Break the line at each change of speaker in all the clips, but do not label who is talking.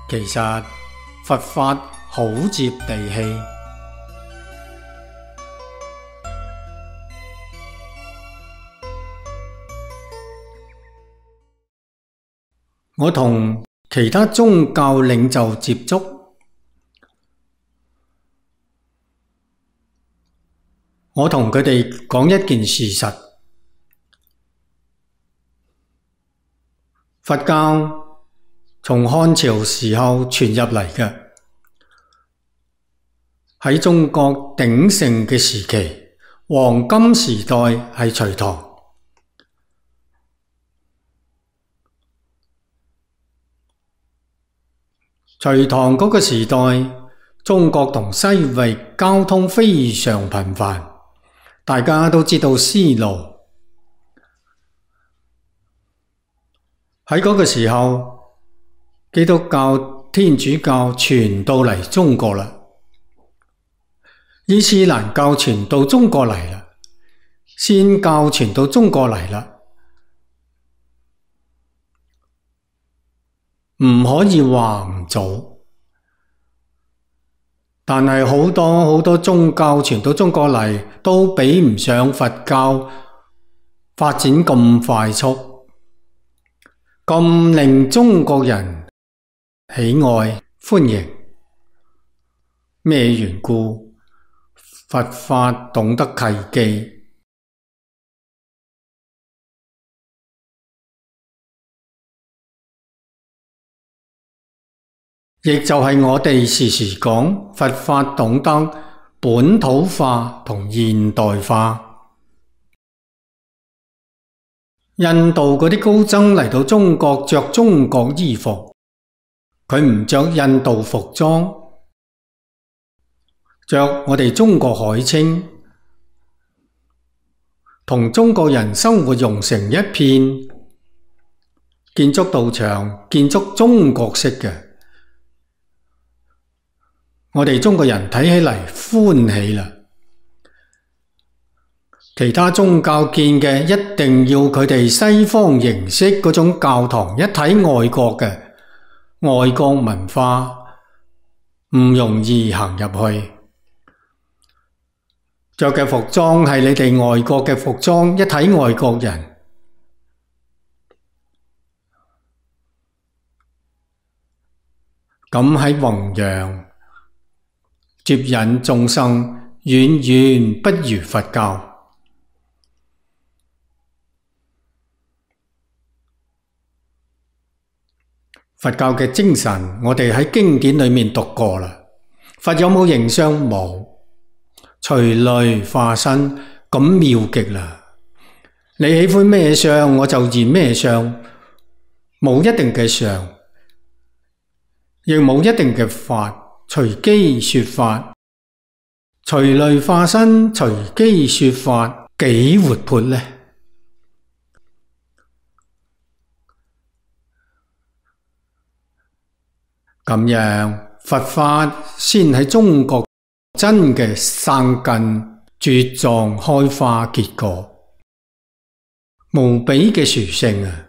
其實佛法好接地氣。我同其他宗教領袖接觸，我同佢哋講一件事實：佛教從漢朝時候傳入嚟嘅，喺中國鼎盛嘅時期，黃金時代係隋唐。隋唐嗰個時代，中國同西域交通非常頻繁，大家都知道絲路。喺嗰個時候，基督教、天主教傳到嚟中國啦，伊斯蘭教傳到中國嚟啦，仙教傳到中國嚟啦。唔可以話唔早，但係好多宗教傳到中國嚟，都比唔上佛教發展咁快速，咁令中國人喜愛歡迎。咩緣故？佛法懂得契機。亦就係我哋時時講佛法懂得本土化同現代化。印度嗰啲高僧嚟到中國着中國衣服，佢唔着印度服裝，着我哋中國海青，同中國人生活融成一片，建築道場建築中國式嘅。我哋中國人睇起嚟歡喜啦，其他宗教見嘅一定要佢哋西方形式嗰種教堂，一睇外國嘅外國文化唔容易行入去，着嘅服裝係你哋外國嘅服裝，一睇外國人。咁喺弘揚接引眾生，遠遠不如佛教。佛教嘅精神，我哋喺經典裏面讀過啦。佛有冇形相？冇，隨類化身，咁妙極啦！你喜歡咩相，我就現咩相，冇一定嘅相，亦冇一定嘅法。隨機說法，隨類化身，隨機說法，幾活潑呢？咁樣佛法先喺中國真嘅生根、茁壯、開花結果，無比嘅殊勝啊！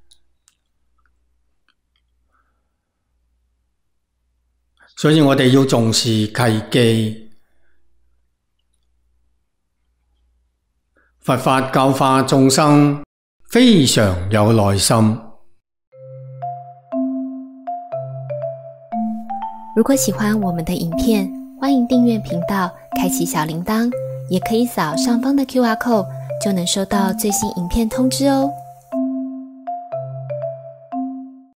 所以我哋要重視契機，佛法教化眾生非常有耐心。
如果喜歡我們的影片，歡迎訂閱頻道，開啟小鈴鐺，也可以掃上方的QR code，就能收到最新影片通知哦。